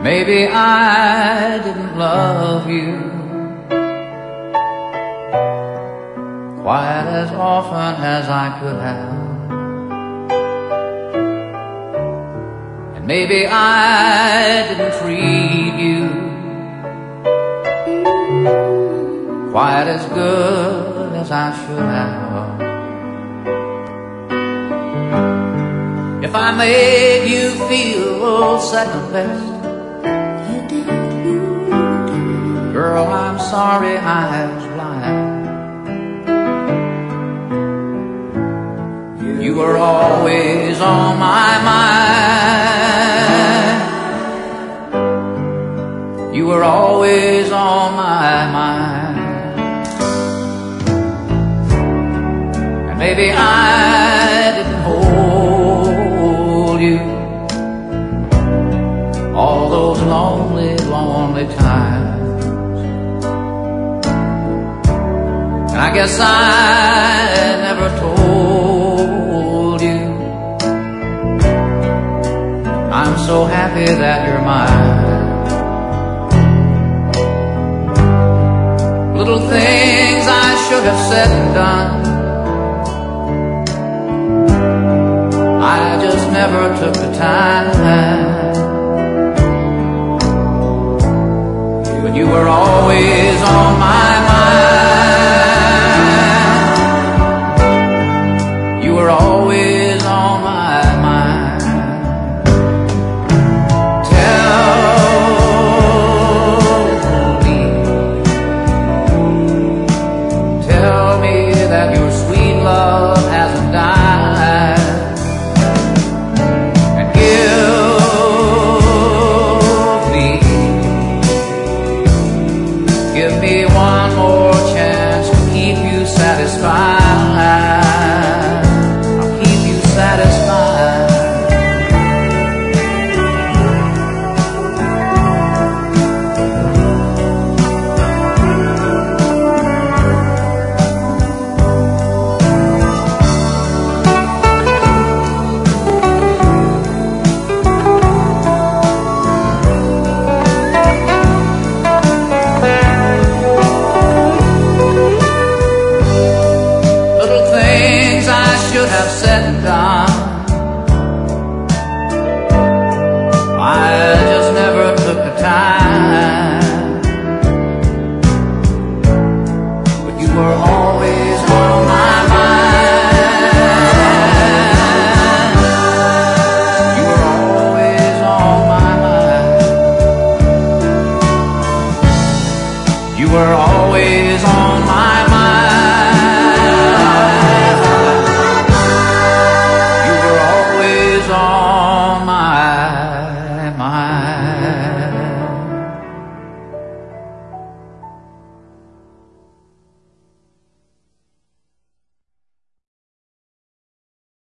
Maybe I didn't love you quite as often as I could have, and maybe I didn't treat you quite as good as I should have. If I made you feel second best, girl, I'm sorry I was blind. You were always on my mind. You were always on my mind. And maybe I didn't hold you all those lonely, lonely times. And I guess I never told you I'm so happy that you're mine. Little things I should have said and done, I just never took the time. But you were always on my mind. You were always on my mind. Tell me that you